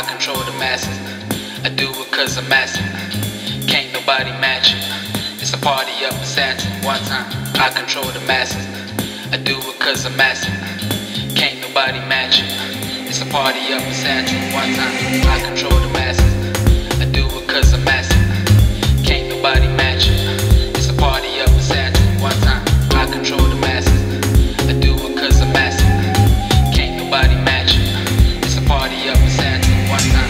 control the masses. I do it cause I'm massive. Can't nobody match it. It's a party up in Santon one time. I control the masses. I do it cause I'm massive. Can't nobody match it. It's a party up in Santon one time. I control the masses. I do it cause I'm massive. Can't nobody match it. It's a party up in Santon one time. I control the masses. I do it cause I'm massive. Can't nobody match it. It's a party up in Santon one time.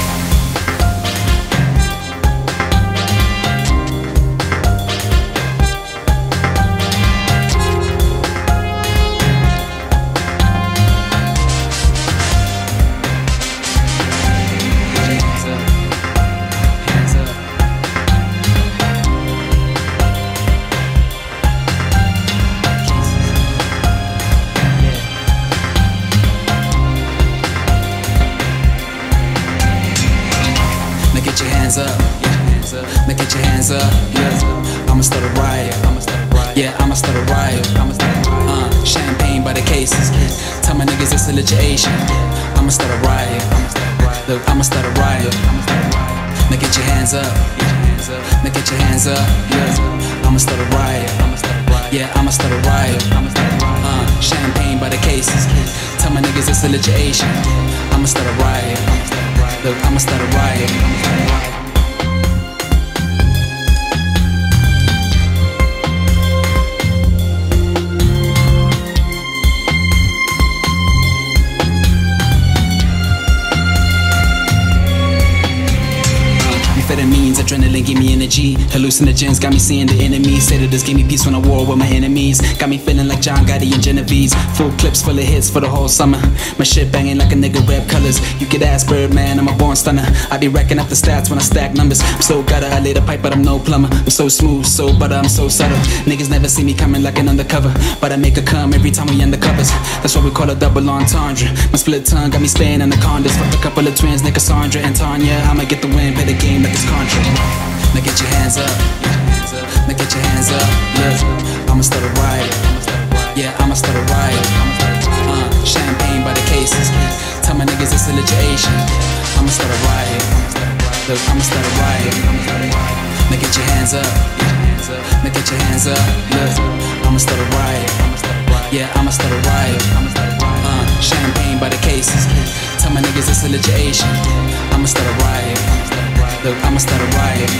Get your hands up, now get your hands up, yeah. I'ma start a riot, yeah, I'ma start a riot. Champagne by the cases, tell my niggas it's a litigation. I'ma start a riot, look, I'ma start a riot. Now get your hands up, now get your hands up, yeah. I'ma start a riot, yeah, I'ma start a riot. Champagne by the cases, tell my niggas it's a litigation. I'ma start a riot. Look, I'ma start a riot. Amphetamines, adrenaline, give me energy. Hallucinogens got me seeing the enemy. Say that this gave me peace when I war with my enemies. Got me feeling like John Gotti and Genovese. Full clips full of hits for the whole summer. My shit banging like a nigga rap colors. You could ask Birdman, I'm a born stunner. I be racking up the stats when I stack numbers. I'm so gutter, I lay the pipe, but I'm no plumber. I'm so smooth, so butter, I'm so subtle. Niggas never see me coming like an undercover, but I make a come every time we undercovers. That's what we call a double entendre. My split tongue got me staying anacondas. Fuck a couple of twins, nigga Cassandra and Tanya. I'ma get the win, play the game like it's Contra. Now get your hands up, now get your hands up, yeah. I'ma start a riot, yeah, I'ma start a riot. Champagne by the cases, tell my niggas it's a litigation. I'ma start a riot, look, I'ma start a riot. Now get your hands up, now get your hands up, yeah. I'ma start a riot, yeah, I'ma start a riot. Champagne by the cases, tell my niggas it's a litigation. I'ma start a riot. Look, I'ma start a riot.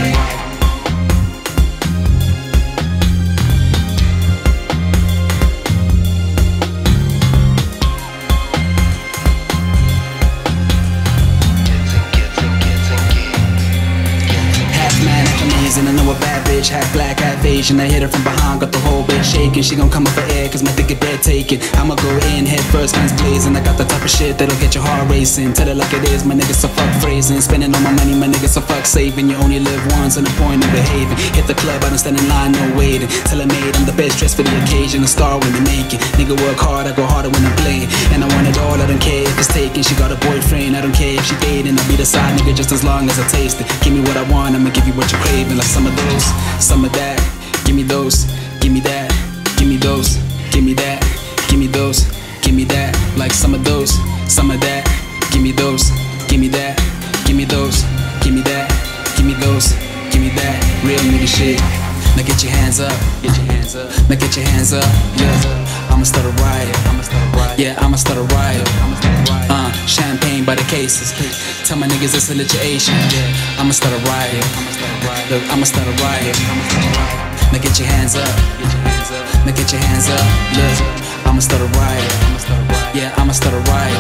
And I know a bad bitch, half black, half Asian. I hit her from behind, got the whole bed shaking. She gon' come up for air, cause my dick is dead taken. I'ma go in, head first, guns blazing. I got the type of shit that'll get your heart racing. Tell it like it is, my niggas so fuck phrasing. Spending all my money, my niggas so fuck saving. You only live once, and the point of behaving. Hit the club, I don't stand in line, no waiting. Tell her made, I'm the best dressed for the occasion. A star when they make it. Nigga work hard, I go harder when I'm playing. And I want it all, I don't care if it's taken. She got a boyfriend, I don't care if she dating. I'll be the side nigga just as long as I taste it. Give me what I want, I'ma give you what you're craving. Like some of those, some of that. Give me those, give me that. Give me those, give me that. Give me those, give me that. Like some of those, some of that. Give me those, give me that. Give me those, give me that. Give me those, give me that. Real nigga shit. Now get your hands up, get your hands up. Now get your hands up, yeah. I'ma start a riot, yeah, I'ma start a riot. Champagne by the cases, tell my niggas it's a litigation. I'ma start a riot, look, I'ma start a riot. Now get your hands up, now get your hands up, yeah. I'ma start a riot, yeah, I'ma start a riot.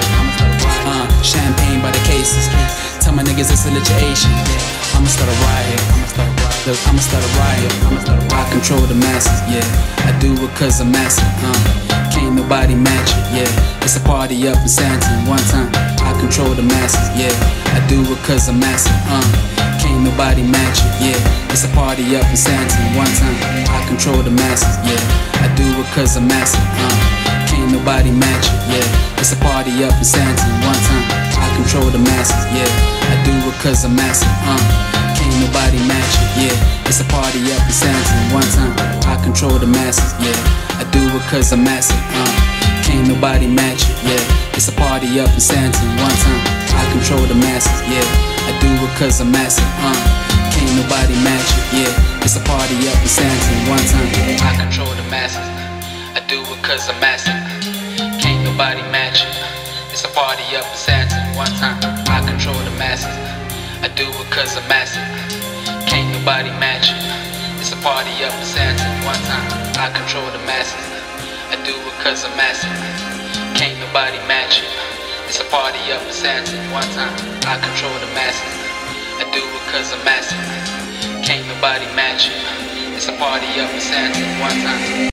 Champagne by the cases, tell my niggas it's a litigation. I'ma start a riot, look, I'ma start a riot. I control the masses, yeah. I do it cause I'm massive, can't nobody match it, yeah. It's a party up in Santon one time. I control the masses, yeah. I do it cause I'm massive, can't nobody match it, yeah. It's a party up in Santon one time. I control the masses, yeah. I do it cause I'm massive, can't nobody match it, yeah. It's a party up in Santon one time. I control the masses, yeah. I do it cause I'm massive, can't nobody match it, yeah. It's a party up in Santon one time. I control the masses, yeah. I do it cause I'm massive, can't nobody match it, yeah. It's a party up in Santon. One time, I control the masses, yeah. I do it cause I'm massive, can't nobody match it, yeah. It's a party up in Santon. One time, I control the masses. I do it cause I'm massive. Can't nobody match it. It's a party up in Santon. One time, I control the masses. I do it cause I'm massive. Can't nobody match it. It's a party up in Santon. One time, I control the masses. I do it cause I'm massive. Can't nobody match it. It's a party up in Santon. One time, I control the masses. I do it cause I'm massive. Can't nobody match it. It's a party up in Santon. One time.